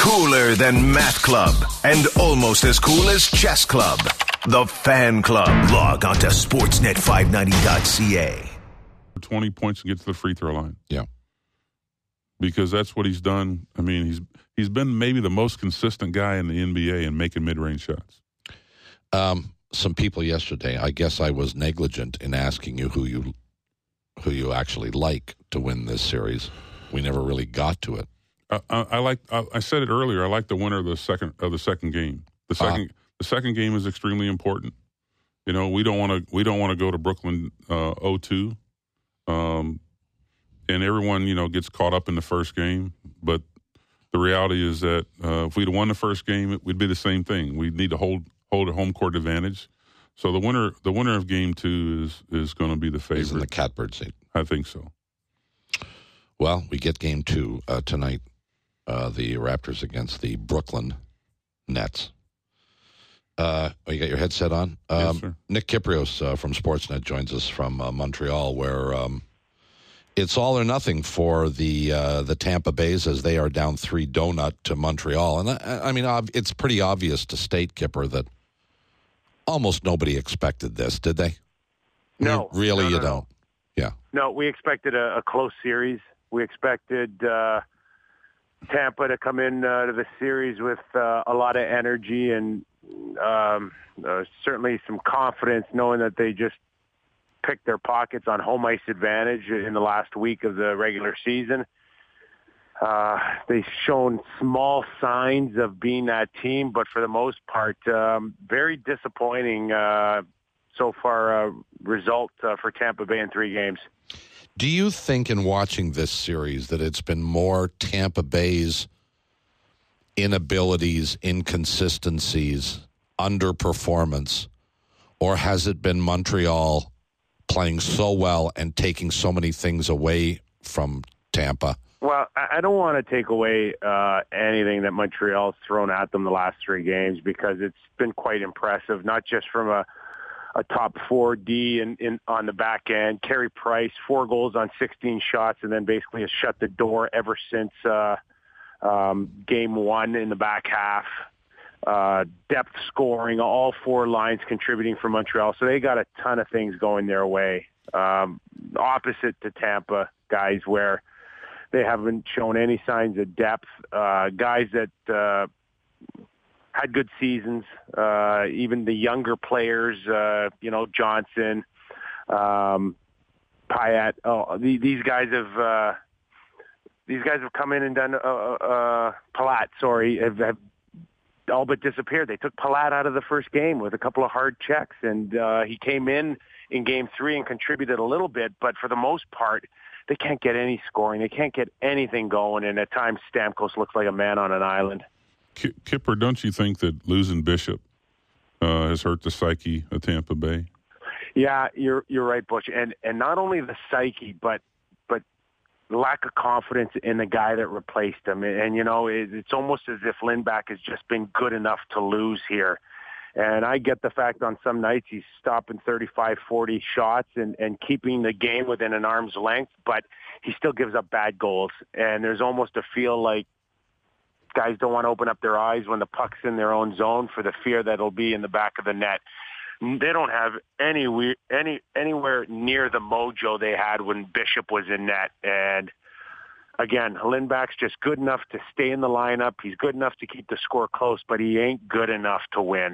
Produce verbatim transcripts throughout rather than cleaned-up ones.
Cooler than Math Club and almost as cool as Chess Club. The Fan Club. Log on to sportsnet five ninety dot c a. twenty points and get to the free throw line. Yeah. Because that's what he's done. I mean, he's he's been maybe the most consistent guy in the N B A in making mid-range shots. Um, some people yesterday, I guess I was negligent in asking you who you who you actually like to win this series. We never really got to it. I, I, I like. I, I said it earlier. I like the winner of the second of the second game. The second uh, the second game is extremely important. You know, we don't want to we don't want to go to Brooklyn uh, oh two, um, and everyone you know gets caught up in the first game. But the reality is that uh, if we'd won the first game, it would be the same thing. We need to hold hold a home court advantage. So the winner the winner of game two is is going to be the favorite. He's in the catbird seat. I think so. Well, we get game two uh, tonight. Uh, the Raptors against the Brooklyn Nets. Uh, oh, you got your headset on? Um, yes, sir. Nick Kyprios uh, from Sportsnet joins us from uh, Montreal, where um, it's all or nothing for the uh, the Tampa Bays as they are down three donut to Montreal. And I, I mean, ob- it's pretty obvious to state, Kipper, that almost nobody expected this, did they? No. Really, no, no, you no. don't? Yeah. No, we expected a, a close series. We expected uh, Tampa to come in uh, to the series with uh, a lot of energy and um, uh, certainly some confidence, knowing that they just picked their pockets on home ice advantage in the last week of the regular season. Uh, they've shown small signs of being that team, but for the most part, um, very disappointing uh, so far uh, result uh, for Tampa Bay in three games. Do you think in watching this series that it's been more Tampa Bay's inabilities, inconsistencies, underperformance, or has it been Montreal playing so well and taking so many things away from Tampa? Well, I don't want to take away uh, anything that Montreal's thrown at them the last three games because it's been quite impressive, not just from a a top four D in, in on the back end. Carey Price, four goals on sixteen shots, and then basically has shut the door ever since uh, um, game one in the back half. Uh, depth scoring, all four lines contributing for Montreal. So they got a ton of things going their way. Um, opposite to Tampa, guys, where they haven't shown any signs of depth. Uh, guys that uh, had good seasons, uh, even the younger players, uh, you know, Johnson, um, Payet. Oh, the, these guys have uh, these guys have come in and done. Uh, uh, Palat, sorry, have, have all but disappeared. They took Palat out of the first game with a couple of hard checks, and uh, he came in in game three and contributed a little bit. But for the most part, they can't get any scoring. They can't get anything going. And at times, Stamkos looks like a man on an island. Kipper, don't you think that losing Bishop uh, has hurt the psyche of Tampa Bay? Yeah, you're you're right, Butch. And and not only the psyche, but but lack of confidence in the guy that replaced him. And, and you know, it, it's almost as if Lindback has just been good enough to lose here. And I get the fact on some nights he's stopping thirty-five, forty shots and, and keeping the game within an arm's length, but he still gives up bad goals. And there's almost a feel like guys don't want to open up their eyes when the puck's in their own zone for the fear that it'll be in the back of the net. They don't have any any anywhere near the mojo they had when Bishop was in net. And again, Lindback's just good enough to stay in the lineup. He's good enough to keep the score close, but he ain't good enough to win.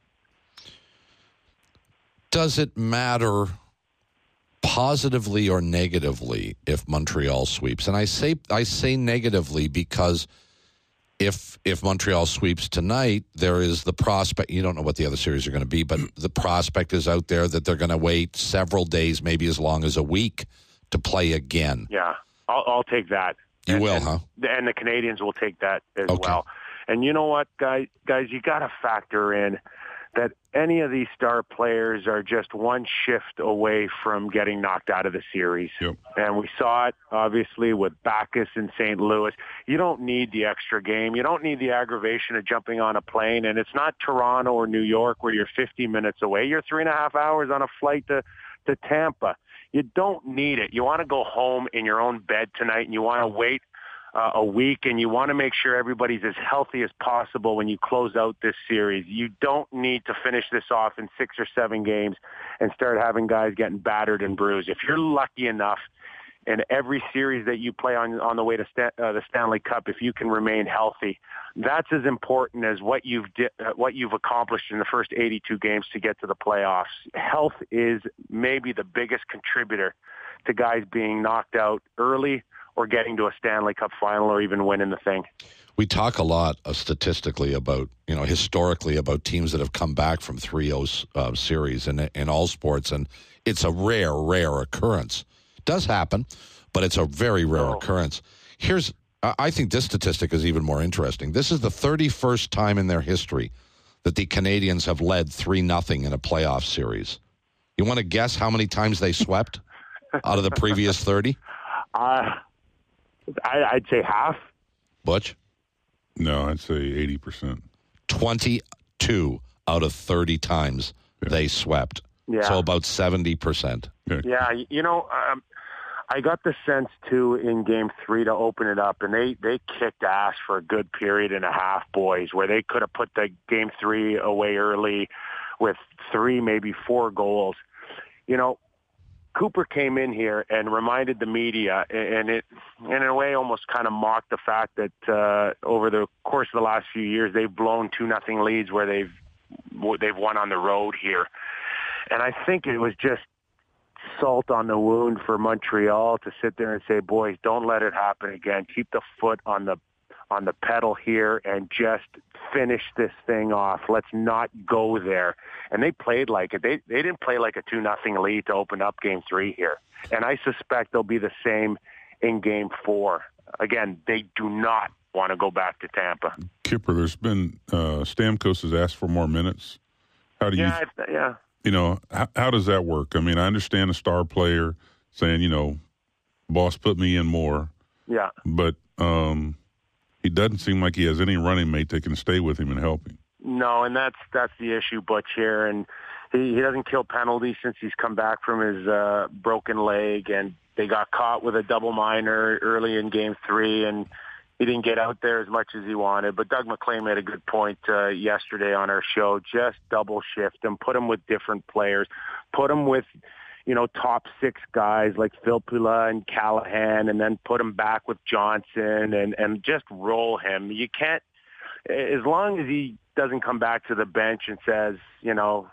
Does it matter positively or negatively if Montreal sweeps? And I say I say negatively because If if Montreal sweeps tonight, there is the prospect. You don't know what the other series are going to be, but the prospect is out there that they're going to wait several days, maybe as long as a week, to play again. Yeah, I'll, I'll take that. You and, will, and, huh? And the Canadians will take that as okay. well. And you know what, guys? Guys, you got to factor in that any of these star players are just one shift away from getting knocked out of the series. Yep. And we saw it, obviously, with Backes in Saint Louis. You don't need the extra game. You don't need the aggravation of jumping on a plane. And it's not Toronto or New York where you're fifty minutes away. You're three and a half hours on a flight to, to Tampa. You don't need it. You want to go home in your own bed tonight, and you want to wait uh, a week, and you want to make sure everybody's as healthy as possible when you close out this series. You don't need to finish this off in six or seven games and start having guys getting battered and bruised. If you're lucky enough in every series that you play on on the way to Stan, uh, the Stanley Cup, if you can remain healthy, that's as important as what you've di- uh, what you've accomplished in the first eighty-two games to get to the playoffs. Health is maybe the biggest contributor to guys being knocked out early or getting to a Stanley Cup final or even winning the thing. We talk a lot uh, statistically about, you know, historically about teams that have come back from three oh uh, series in, in all sports, and it's a rare, rare occurrence. It does happen, but it's a very rare oh. occurrence. Here's, I think this statistic is even more interesting. This is the thirty-first time in their history that the Canadians have led three nothing in a playoff series. You want to guess how many times they swept out of the previous thirty? Uh, I, I'd say half. Butch? No, I'd say eighty percent. twenty-two out of thirty times yeah. they swept. Yeah. So about seventy percent. Yeah, yeah you know, um, I got the sense, too, in Game three to open it up, and they, they kicked ass for a good period and a half, boys, where they could have put the Game three away early with three, maybe four goals. You know, Cooper came in here and reminded the media, and it, in a way, almost kind of mocked the fact that uh, over the course of the last few years, they've blown two nothing leads where they've they've won on the road here. And I think it was just salt on the wound for Montreal to sit there and say, boys, don't let it happen again. Keep the foot on the on the pedal here and just finish this thing off. Let's not go there. And they played like it. They they didn't play like a two nothing lead to open up Game three here. And I suspect they'll be the same in Game four. Again, they do not want to go back to Tampa. Kipper, there's been, uh, Stamkos has asked for more minutes. How do you... Yeah, yeah. You know, how, how does that work? I mean, I understand a star player saying, you know, boss, put me in more. Yeah. But um, he doesn't seem like he has any running mate that can stay with him and help him. No, and that's that's the issue, Butch, here. And he, he doesn't kill penalties since he's come back from his uh, broken leg, and they got caught with a double minor early in Game three, and he didn't get out there as much as he wanted. But Doug McLean made a good point uh, yesterday on our show. Just double shift him, put him with different players, put him with, you know, top six guys like Filppula and Callahan, and then put him back with Johnson and, and just roll him. You can't, as long as he doesn't come back to the bench and says, you know,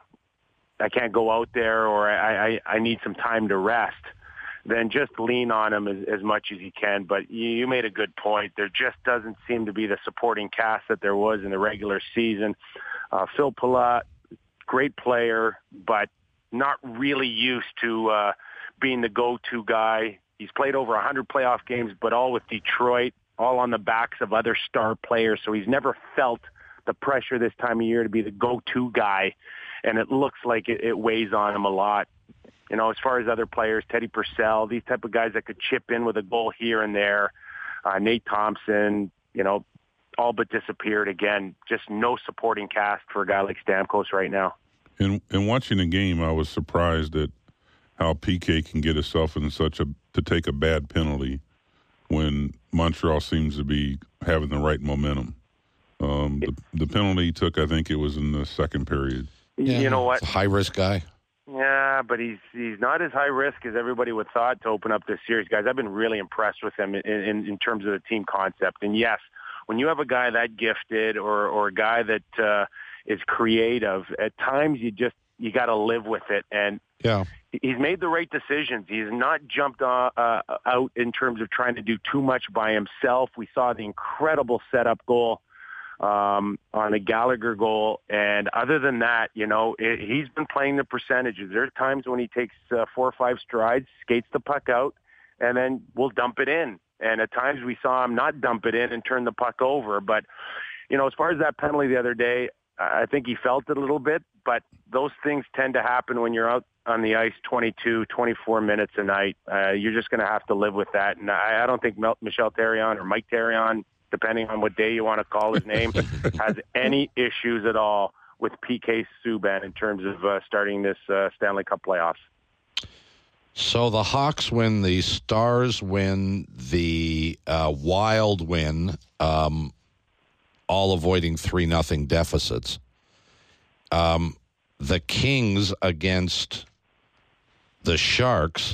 I can't go out there or I, I, I need some time to rest, then just lean on him as, as much as you can. But you, you made a good point. There just doesn't seem to be the supporting cast that there was in the regular season. Uh, Filppula, great player, but not really used to uh, being the go-to guy. He's played over one hundred playoff games, but all with Detroit, all on the backs of other star players. So he's never felt the pressure this time of year to be the go-to guy, and it looks like it, it weighs on him a lot. You know, as far as other players, Teddy Purcell, these type of guys that could chip in with a goal here and there, uh, Nate Thompson, you know, all but disappeared again. Just no supporting cast for a guy like Stamkos right now. In, in watching the game, I was surprised at how P K can get himself in such a to take a bad penalty when Montreal seems to be having the right momentum. Um, the, the penalty he took, I think it was in the second period. Yeah, you know what? It's a high-risk guy. Yeah, but he's he's not as high risk as everybody would thought to open up this series, guys. I've been really impressed with him in, in, in terms of the team concept. And yes, when you have a guy that gifted or or a guy that uh, is creative, at times you just you got to live with it. And yeah, he's made the right decisions. He's not jumped uh, uh, out in terms of trying to do too much by himself. We saw the incredible setup goal Um, on a Gallagher goal. And other than that, you know, it, he's been playing the percentages. There are times when he takes uh, four or five strides, skates the puck out, and then we'll dump it in. And at times we saw him not dump it in and turn the puck over. But, you know, as far as that penalty the other day, I think he felt it a little bit, but those things tend to happen when you're out on the ice twenty-two, twenty-four minutes a night. Uh, you're just going to have to live with that. And I, I don't think Mel- Michel Therrien or Mike Therrien, depending on what day you want to call his name, has any issues at all with P K Subban in terms of uh, starting this uh, Stanley Cup playoffs. So the Hawks win, the Stars win, the uh, Wild win, um, all avoiding three nothing deficits. Um, the Kings against the Sharks.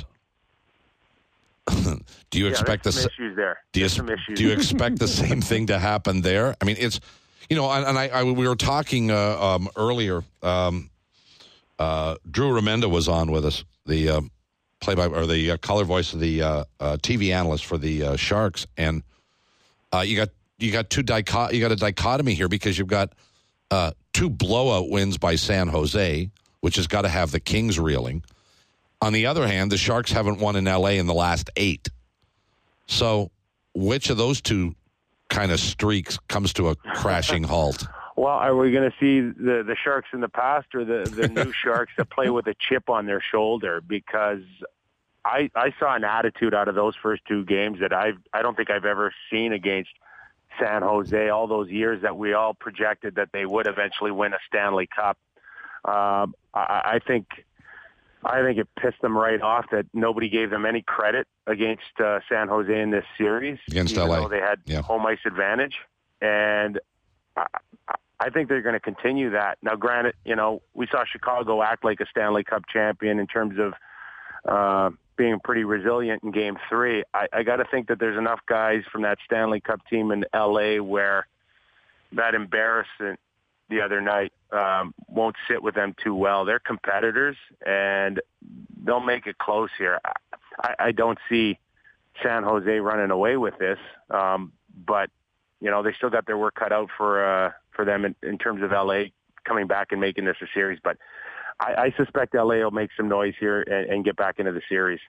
Do you yeah, expect there's the some issues there? Do you, There's some issues. do you expect the same thing to happen there? I mean, it's you know, and, and I, I we were talking uh, um, earlier. Um, uh, Drew Remenda was on with us, the uh, play by or the uh, color voice of the uh, uh, T V analyst for the uh, Sharks, and uh, you got you got two dichot- you got a dichotomy here because you've got uh, two blowout wins by San Jose, which has got to have the Kings reeling. On the other hand, the Sharks haven't won in L A in the last eight. So, which of those two kind of streaks comes to a crashing halt? Well, are we going to see the, the Sharks in the past or the, the new Sharks that play with a chip on their shoulder? Because I I saw an attitude out of those first two games that I I don't think I've ever seen against San Jose all those years that we all projected that they would eventually win a Stanley Cup. Um, I, I think I think it pissed them right off that nobody gave them any credit against uh, San Jose in this series. Against even L A. though they had yeah. home ice advantage. And I, I think they're going to continue that. Now, granted, you know, we saw Chicago act like a Stanley Cup champion in terms of uh, being pretty resilient in Game three. I, I got to think that there's enough guys from that Stanley Cup team in L A where that embarrassment the other night um, won't sit with them too well. They're competitors, and they'll make it close here. I, I don't see San Jose running away with this, um, but, you know, they still got their work cut out for uh, for them in, in terms of L A coming back and making this a series. But I, I suspect L A will make some noise here and, and get back into the series.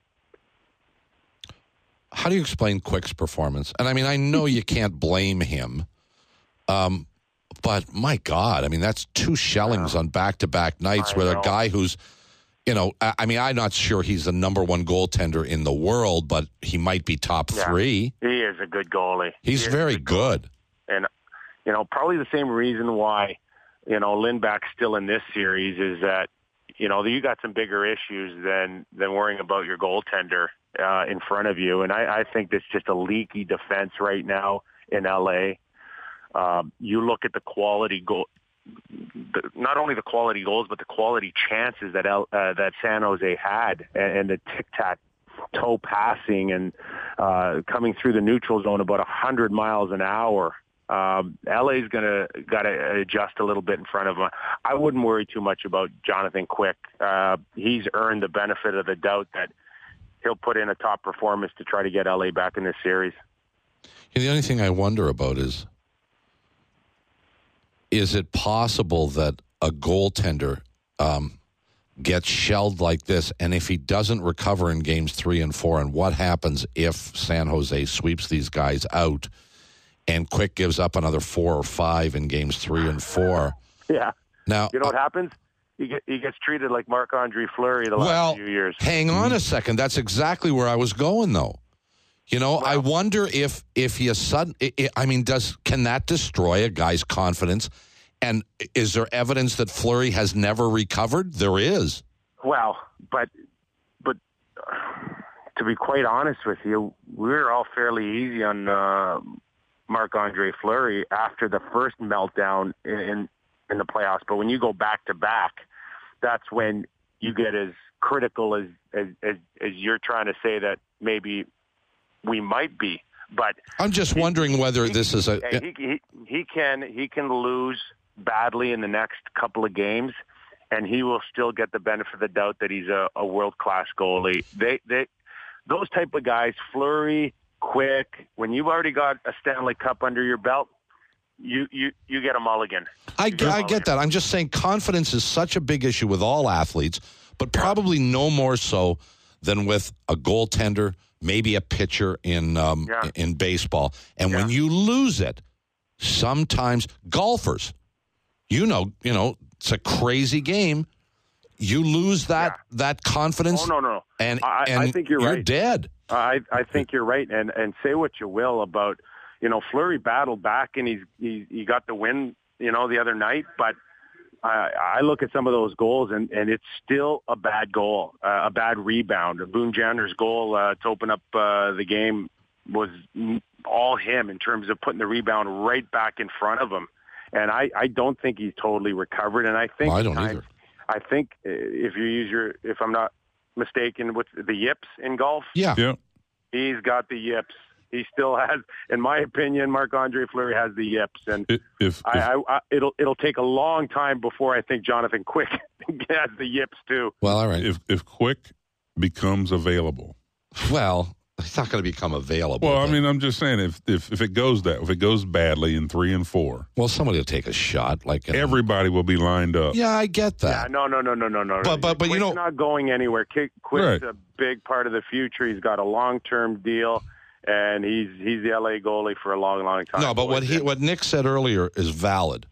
How do you explain Quick's performance? And, I mean, I know you can't blame him, um, but, my God, I mean, that's two shellings on back-to-back nights I with know. a guy who's, you know, I, I mean, I'm not sure he's the number one goaltender in the world, but he might be top Yeah. three. He is a good goalie. He's He is very a good. good. And, you know, probably the same reason why, you know, Lindback's still in this series is that, you know, you got some bigger issues than, than worrying about your goaltender uh, in front of you. And I, I think there's just a leaky defense right now in L A. Um, you look at the quality goal, the, not only the quality goals, but the quality chances that L, uh, that San Jose had, and, and the tic-tac-toe passing and uh, coming through the neutral zone about one hundred miles an hour. Um, L A's gonna got to adjust a little bit in front of them. I wouldn't worry too much about Jonathan Quick. Uh, he's earned the benefit of the doubt that he'll put in a top performance to try to get L A back in this series. And the only thing I wonder about is, is it possible that a goaltender um, gets shelled like this, and if he doesn't recover in games three and four, and what happens if San Jose sweeps these guys out and Quick gives up another four or five in games three and four? Yeah. Now, You know what uh, happens? He, get, he gets treated like Marc-Andre Fleury the last well, few years. hang on a second. That's exactly where I was going, though. You know, I wonder if if he is sudden. I mean, does can that destroy a guy's confidence? And is there evidence that Fleury has never recovered? There is. Well, but but uh, to be quite honest with you, we were all fairly easy on uh, Marc-Andre Fleury after the first meltdown in in the playoffs. But when you go back to back, that's when you get as critical as as as, as you're trying to say that maybe we might be. But I'm just he, wondering whether he, this is a. he, he he can he can lose badly in the next couple of games, and he will still get the benefit of the doubt that he's a, a world-class goalie. They, they, those type of guys, Fleury, Quick, when you've already got a Stanley Cup under your belt, you you, you get a mulligan. I, You get a I mulligan. get that. I'm just saying confidence is such a big issue with all athletes, but probably no more so than with a goaltender, maybe a pitcher in um, Yeah. in baseball. And when Yeah. you lose it, sometimes golfers, you know, you know, it's a crazy game. You lose that Yeah. that confidence. Oh, no, no, no. And, I- I and think you're right. dead. I I think you're right, and and say what you will about, you know, Fleury battled back and he's he he got the win, you know, the other night, but I, I look at some of those goals, and, and it's still a bad goal, uh, a bad rebound. Boone Jenner's goal uh, to open up uh, the game was all him in terms of putting the rebound right back in front of him. And I, I don't think he's totally recovered. And I think Well, I don't I, either. I think if you use your, if I'm not mistaken, with the yips in golf, Yeah. Yeah. he's got the yips. He still has, in my opinion, Marc-Andre Fleury has the yips, and If, if, I, I, I, it'll it'll take a long time before I think Jonathan Quick has the yips too. Well, all right. if if Quick becomes available. Well, it's not going to become available. Well, I but- mean, I'm just saying if, if if it goes that if it goes badly in three and four, well, somebody will take a shot. Like you know. everybody will be lined up. Yeah, I get Yeah, that. no, no, no, no, no, no. But- but- but you Quick's know- not going anywhere. Quick, Quick's Right. a big part of the future. He's got a long term deal, and he's he's the L A goalie for a long, long time. No, but what he what Nick said earlier is valid.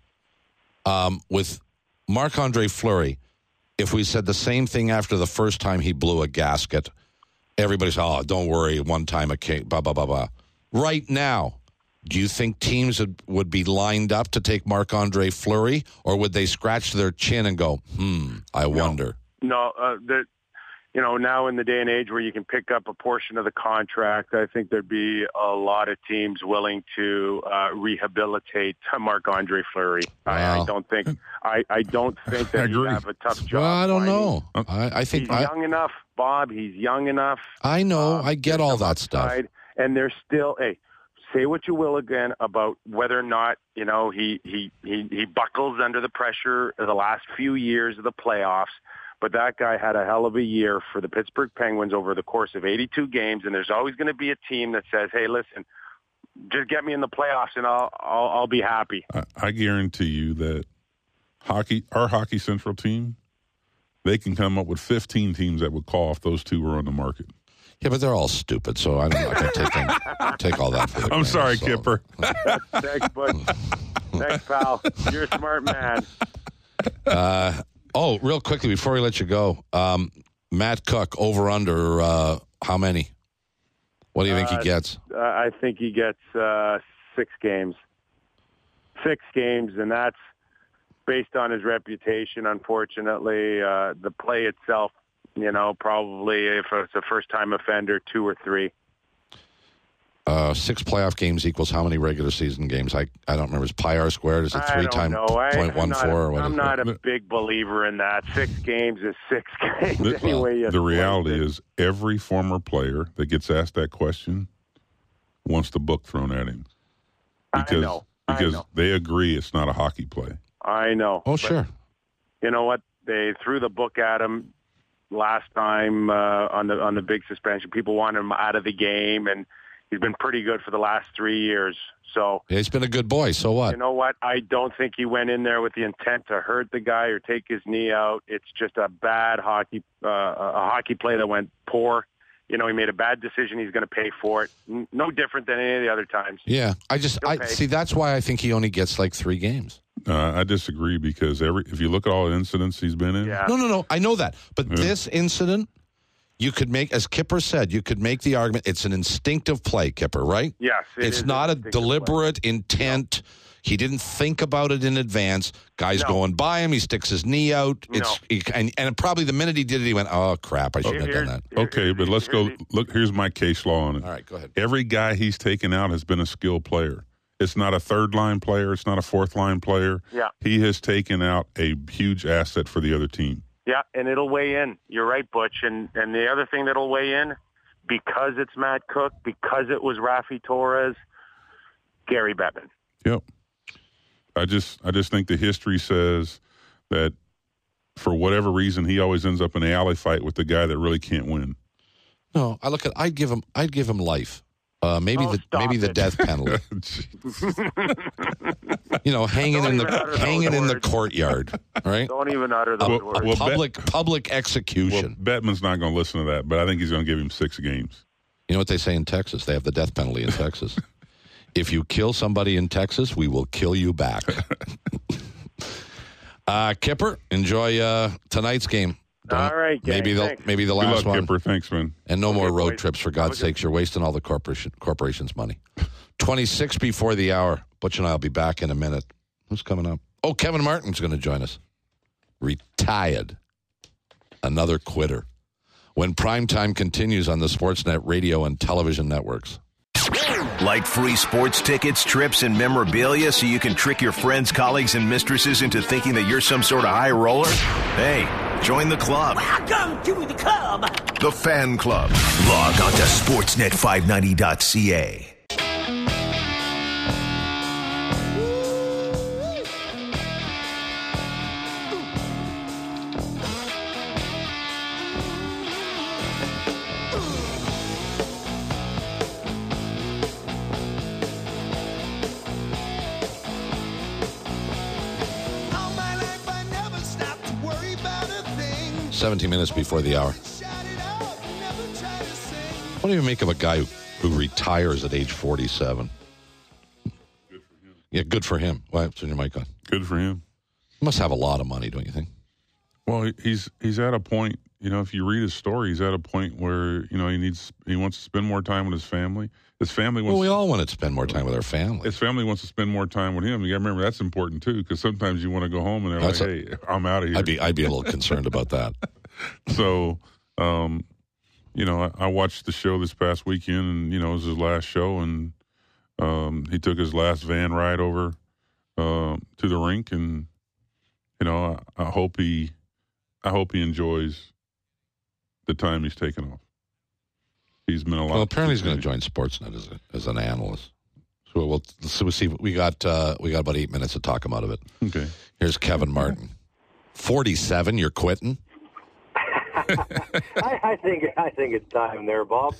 Um, with Marc-Andre Fleury, if we said the same thing after the first time he blew a gasket, everybody's, oh, don't worry, one time a king, blah, blah, blah, blah. Right now, do you think teams would, would be lined up to take Marc-Andre Fleury, or would they scratch their chin and go, hmm, I wonder? No, uh, the, you know, now in the day and age where you can pick up a portion of the contract, I think there'd be a lot of teams willing to uh, rehabilitate Marc-Andre Fleury. I, Wow. I don't think I, I don't think I that you agree. have a tough job. Well, I don't finding- know. I, I think He's I, young enough, Bob. He's young enough. I know. Um, I get there's all some that stuff. upside, and there's still, hey, say what you will again about whether or not, you know, he, he, he, he buckles under the pressure of the last few years of the playoffs. But that guy had a hell of a year for the Pittsburgh Penguins over the course of eighty-two games, and there's always going to be a team that says, hey, listen, just get me in the playoffs and I'll, I'll, I'll be happy. I, I guarantee you that hockey, our Hockey Central team, they can come up with fifteen teams that would call if those two were on the market. Yeah, but they're all stupid, so I'm not going to take them, take all that for the I'm grain, sorry, so- Kipper. Thanks, bud. Thanks, pal. You're a smart man. Uh, oh, real quickly before we let you go, um, Matt Cook over under uh, how many? What do you think Uh, he gets? Uh, I think he gets uh, six games. Six games, and that's based on his reputation, unfortunately. Uh, the play itself, you know, probably if it's a first-time offender, two or three. Uh, six playoff games equals how many regular season games? I, I don't remember. Is pi r squared? Is it I three don't times know. I, point one I'm not, four? a, Or what I'm is not it? a big believer in that. Six games is six games. The- anyway, you The reality slice it. is every former player that gets asked that question wants the book thrown at him. I Because, know. I because know. they agree it's not a hockey play. I know. Oh, But sure. you know what? They threw the book at him last time uh, on the on the big suspension. People wanted him out of the game, and he's been pretty good for the last three years. So, He's been a good boy. So what? you know what? I don't think he went in there with the intent to hurt the guy or take his knee out. It's just a bad hockey uh, a hockey play that went poor. You know, he made a bad decision. He's going to pay for it. N- No different than any of the other times. Yeah, I just I Okay. see. That's why I think he only gets like three games. Uh, I disagree because every if you look at all the incidents he's been in, Yeah. No, no, no. I know that, but Yeah. this incident, you could make, as Kipper said, you could make the argument. It's an instinctive play, Kipper, right? Yes, it It's is not a instinctive play. deliberate intent. He didn't think about it in advance. Guy's No. going by him. He sticks his knee out. It's he, and and probably the minute he did it, he went, "Oh crap! I shouldn't have done that." Here- okay, here's but the- let's go. here's the- Look, here's my case law on it. All right, go ahead. Every guy he's taken out has been a skilled player. It's not a third line player. It's not a fourth line player. Yeah. He has taken out a huge asset for the other team. Yeah, and it'll weigh in. You're right, Butch. And and the other thing that'll weigh in, because it's Matt Cook, because it was Rafi Torres, Gary Bettman. Yep. I just I just think the history says that for whatever reason he always ends up in an alley fight with the guy that really can't win. No, I look at. I'd give him. I'd give him life. Uh, maybe Oh, the stop maybe the it. death penalty. You know, hanging Don't in even utter the those hanging in the words. courtyard, right? Don't even utter those Well, words. well, Bet- public public Well, execution. Bettman's not going to listen to that, but I think he's going to give him six games. You know what they say in Texas? They have the death penalty in Texas. If you kill somebody in Texas, we will kill you back. uh, Kipper, enjoy uh, tonight's game. Don't- All right, gang, maybe the thanks. maybe the Good last luck, one, Kipper. Thanks, man. and no Okay, more road boys. trips for Have God's a good- sakes. You're wasting all the corporation corporation's money. Twenty-six before the hour. Butch and I will be back in a minute. Who's coming up? Oh, Kevin Martin's going to join us. retired. Another quitter. When primetime continues on the Sportsnet radio and television networks. Like free sports tickets, trips, and memorabilia so you can trick your friends, colleagues, and mistresses into thinking that you're some sort of high roller? Hey, join the club. Welcome to the club. The Fan Club. Log on to sportsnet five ninety dot c a. seventeen minutes before the hour. What do you make of a guy who, who retires at age forty-seven? Good for him. Yeah, good for him. Why? Turn your mic on. Good for him. He must have a lot of money, don't you think? Well, he's he's at a point, you know, if you read his story, he's at a point where, you know, he needs he wants to spend more time with his family. His family wants Well, we all want to spend more time with our family. His family wants to spend more time with him. You got to remember that's important too, because sometimes you want to go home and they're That's like, a- "Hey, I'm out of here." I'd be I'd be a little concerned about that. So, um, you know, I, I watched the show this past weekend, and you know, it was his last show, and um, he took his last van ride over uh, to the rink, and you know, I, I hope he, I hope he enjoys the time he's taken off. He's been a lot. Well, apparently he's going to join Sportsnet as a, as an analyst. So we'll so we'll see. We got uh, we got about eight minutes to talk him out of it. Okay. Here's Kevin Martin, forty-seven. You're quitting. I, I think I think it's time there, Bob.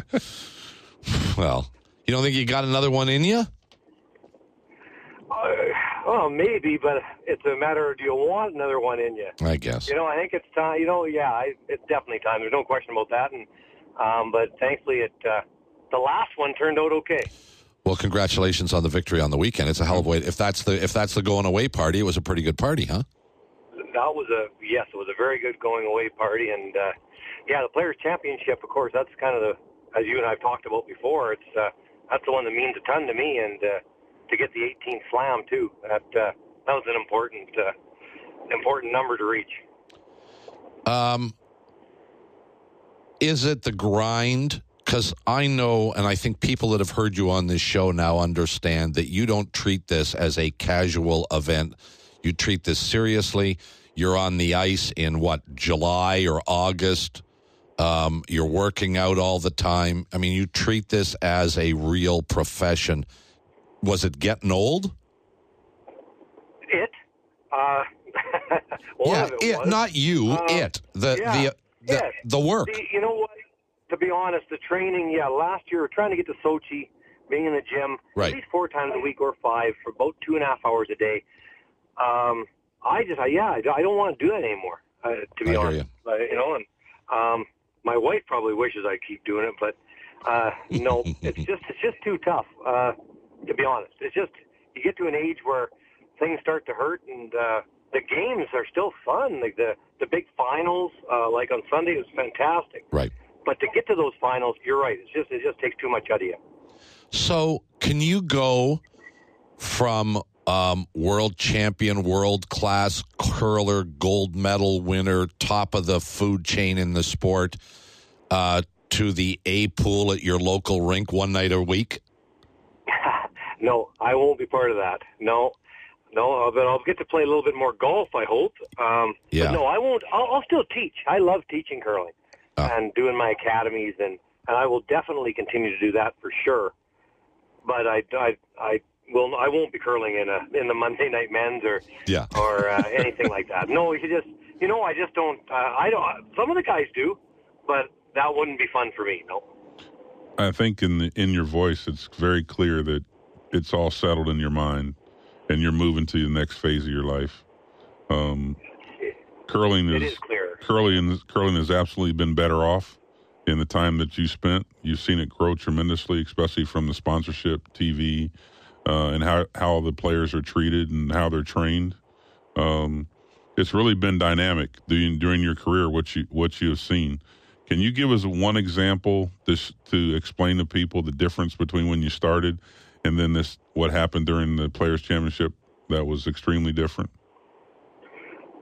Well, you don't think you got another one in you? Uh, well, maybe, but it's a matter of do you want another one in you? I guess. You know, I think it's time. You know, yeah, I, it's definitely time. There's no question about that. And um, but thankfully, it uh, the last one turned out okay. Well, congratulations on the victory on the weekend. It's a hell of a way. If that's the if that's the going away party, it was a pretty good party, huh? That was a yes, it was a very good going away party, and uh, yeah, the Players Championship, of course, that's kind of the as you and I've talked about before. It's uh, that's the one that means a ton to me, and uh, to get the eighteenth slam too. That uh, that was an important uh, important number to reach. Um, is it the grind? Because I know, and I think people that have heard you on this show now understand that you don't treat this as a casual event. You treat this seriously. You're on the ice in, what, July or August. Um, you're working out all the time. I mean, you treat this as a real profession. Was it getting old? It? Uh, one yeah, of it, it, was. not you, Uh, it. The, yeah, the, the, it. the work. The, you know what? To be honest, the training, yeah, last year, trying to get to Sochi, being in the gym, Right. at least four times a week or five for about two and a half hours a day. Um, I just, I, yeah, I, I don't want to do that anymore, uh, to be I hear honest. you. Uh, you know, and um, my wife probably wishes I keep doing it, but uh, no, it's just, it's just too tough. Uh, to be honest, it's just you get to an age where things start to hurt, and uh, the games are still fun. Like the the big finals, uh, like on Sunday, it was fantastic. Right. But to get to those finals, you're right. It's just it just takes too much out of you. So, can you go from um, world champion, world class curler, gold medal winner, top of the food chain in the sport, uh, to the A pool at your local rink one night a week? No, I won't be part of that. No, no. But I'll get to play a little bit more golf, I hope. Um, Yeah. But no, I won't. I'll, I'll still teach. I love teaching curling Ah. and doing my academies, and, and I will definitely continue to do that for sure. But I, I, I will. I won't be curling in a in the Monday night men's or Yeah. or uh, anything like that. No, you just you know I just don't. Uh, I don't. Some of the guys do, but that wouldn't be fun for me. No. I think in the, in your voice, it's very clear that it's all settled in your mind, and you're moving to the next phase of your life. Um, curling It is, is clear. curling. Curling has absolutely been better off in the time that you spent. You've seen it grow tremendously, especially from the sponsorship, T V, uh, and how how the players are treated and how they're trained. Um, it's really been dynamic during, during your career. What you what you have seen. Can you give us one example this, to explain to people the difference between when you started and then this what happened during the Players' Championship that was extremely different? Oh,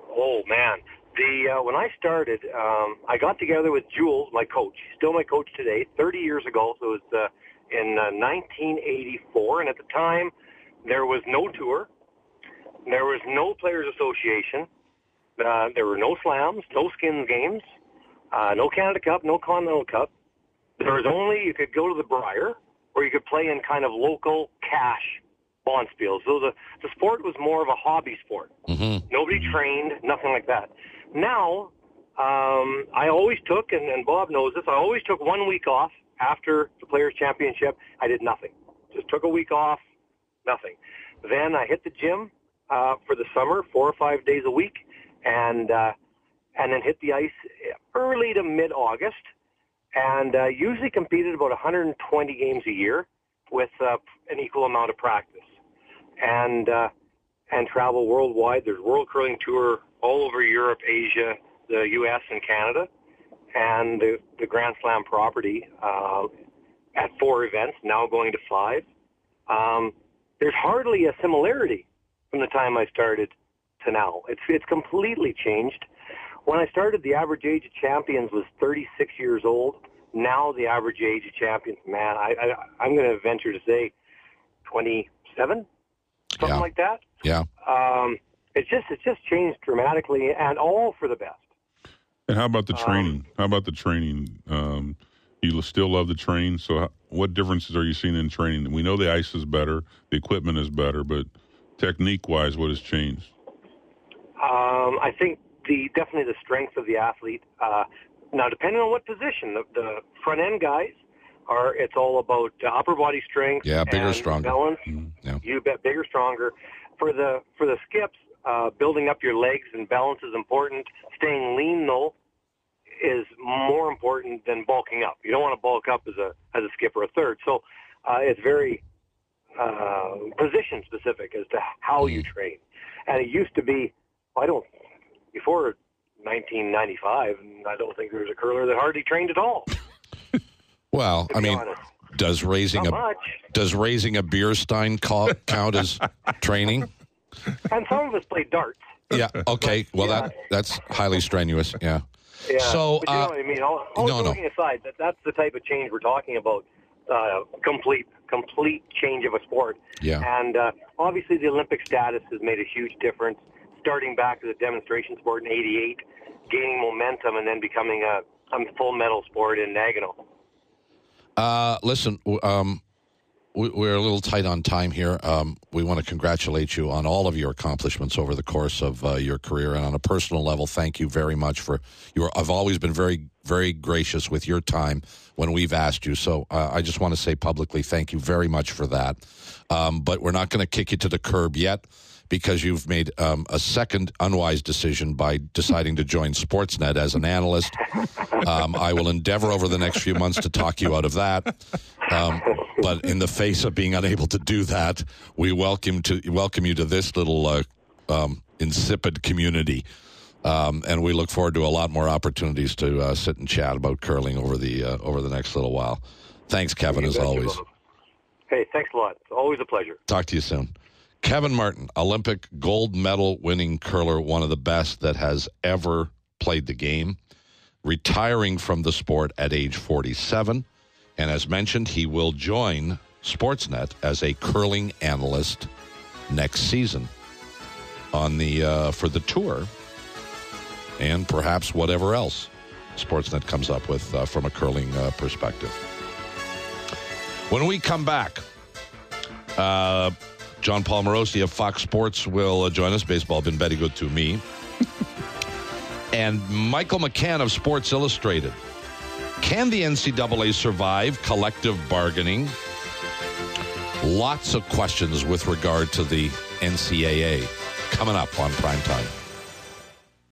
Oh, man. The uh, when I started, um, I got together with Jules, my coach. He's still my coach today, thirty years ago. So it was uh, in uh, nineteen eighty-four. And at the time, there was no tour. There was no Players Association. Uh, there were no slams, no skins games, uh, no Canada Cup, no Continental Cup. There was only, you could go to the Briar, or you could play in kind of local cash bonspiels. So the, the sport was more of a hobby sport. Mm-hmm. Nobody trained, nothing like that. Now, um, I always took, and, and Bob knows this, I always took one week off after the Players' Championship. I did nothing. Just took a week off, nothing. Then I hit the gym uh, for the summer, four or five days a week, and uh, and then hit the ice early to mid-August, and uh, usually competed about one hundred twenty games a year with uh, an equal amount of practice, and uh, and travel worldwide. There's World Curling Tour all over Europe, Asia, the U S, and Canada, and the, the Grand Slam property uh, at four events, now going to five. Um, there's hardly a similarity from the time I started to now. It's it's completely changed. When I started, the average age of champions was thirty-six years old. Now the average age of champions, man, I, I, I'm going to venture to say twenty-seven, something Yeah. like that. Yeah. Um, it's just it's just changed dramatically, and all for the best. And how about the training? Um, how about the training? Um, you still love the train. So, how, what differences are you seeing in training? We know the ice is better, the equipment is better, but technique-wise, what has changed? Um, I think the definitely the strength of the athlete. Uh, now, depending on what position, the, the front end guys are. It's all about uh, upper body strength. Yeah, bigger, and stronger. balance. Mm, yeah. You bet, bigger, stronger. For the for the skips, uh, building up your legs and balance is important. Staying lean, though, is more important than bulking up. You don't want to bulk up as a as a skip or a third. So uh, it's very uh, position specific as to how you train. And it used to be, I don't, before nineteen ninety-five, and I don't think there was a curler that hardly trained at all. Well, to I be mean, honest. does raising Not a much. does raising a beer stein ca- count as training? And some of us played darts. Yeah. Okay. Well, Yeah. that that's highly strenuous. Yeah. Yeah. So, but you know uh, what I mean. All, all no, no. joking aside, that that's the type of change we're talking about. Uh, complete, complete change of a sport. Yeah. And uh, obviously, the Olympic status has made a huge difference. Starting back as a demonstration sport in eighty-eight, gaining momentum, and then becoming a, a full medal sport in Nagano. Uh, listen, w- um, we, we're a little tight on time here. Um, we want to congratulate you on all of your accomplishments over the course of uh, your career, and on a personal level, thank you very much for your. I've always been very, very gracious with your time when we've asked you. So uh, I just want to say publicly, thank you very much for that. Um, but we're not going to kick you to the curb yet, because you've made um, a second unwise decision by deciding to join Sportsnet as an analyst. Um, I will endeavor over the next few months to talk you out of that. Um, but in the face of being unable to do that, we welcome to welcome you to this little uh, um, insipid community. Um, and we look forward to a lot more opportunities to uh, sit and chat about curling over the uh, over the next little while. Thanks, Kevin, as always. Hey, thanks a lot. It's always a pleasure. Talk to you soon. Kevin Martin, Olympic gold medal winning curler, one of the best that has ever played the game, retiring from the sport at age forty-seven. And as mentioned, he will join Sportsnet as a curling analyst next season on the uh, for the tour, and perhaps whatever else Sportsnet comes up with uh, from a curling uh, perspective. When we come back, uh, John Paul Morosi of Fox Sports will uh, join us. Baseball been very good to me. And Michael McCann of Sports Illustrated. Can the N C double A survive collective bargaining? Lots of questions with regard to the N C double A coming up on Primetime.